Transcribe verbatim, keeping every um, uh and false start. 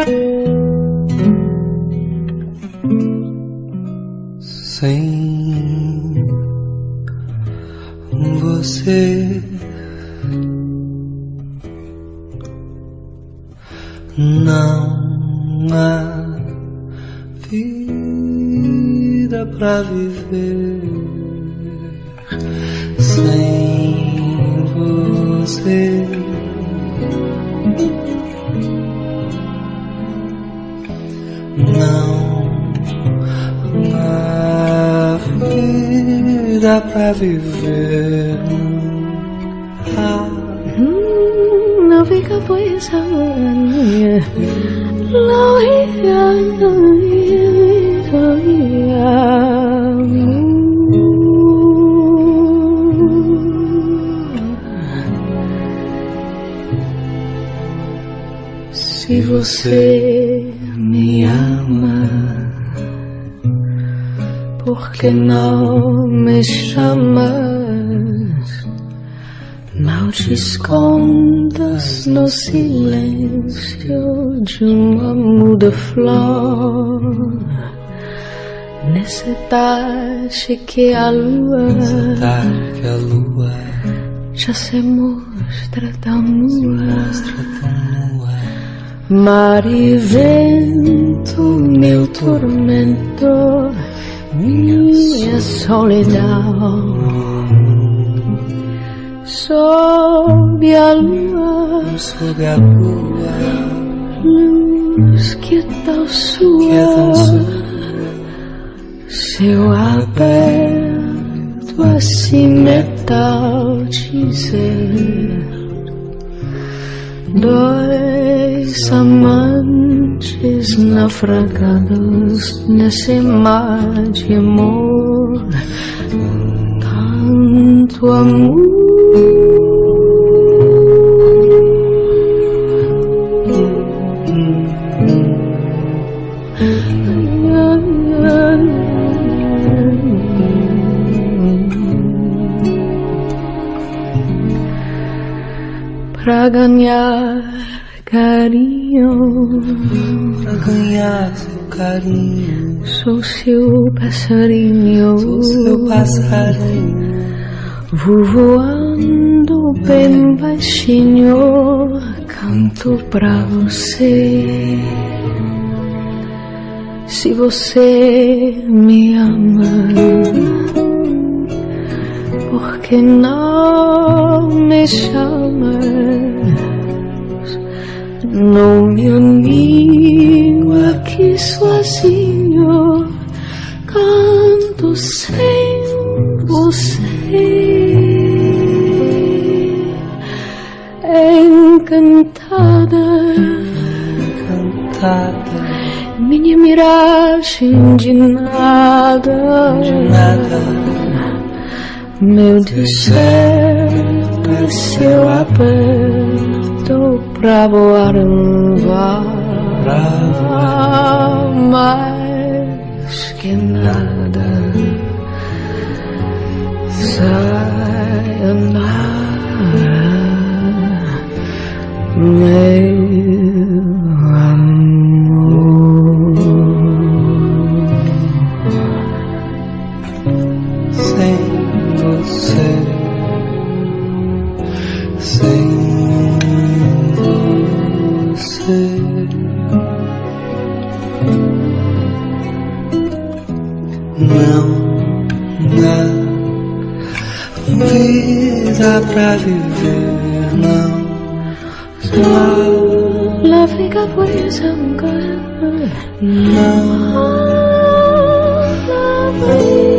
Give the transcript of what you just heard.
Sem você não há vida pra viver. Sem você não há vida pra viver. Ah. Mm, no fica pues ahora lo ia Se você me ama, por que não me chamas? Não te escondas no silêncio de uma muda flor, nessa tarde que a lua, que a lua já se mostra tão nua. Mar e vento, meu tormento, minha solidão. Sob a lua, sob a lua, luz que é tão sua, seu aberto assim metal dizer. Dois amantes naufragados nesse mar de amor, tanto amor. Pra ganhar carinho, pra ganhar seu carinho, sou seu passarinho, sou seu passarinho, vou voando bem baixinho, canto pra você. Se você me ama, por que não me chamas? Não me animo aqui sozinho, canto sem você. Encantada, encantada, minha miragem de nada, de nada. Meu deserto é seu aperto pra voar um voo, mais que nada. Sayonara, meu amor. Sem você, sem você, não dá vida pra viver, não. La fica pues ahora, não. la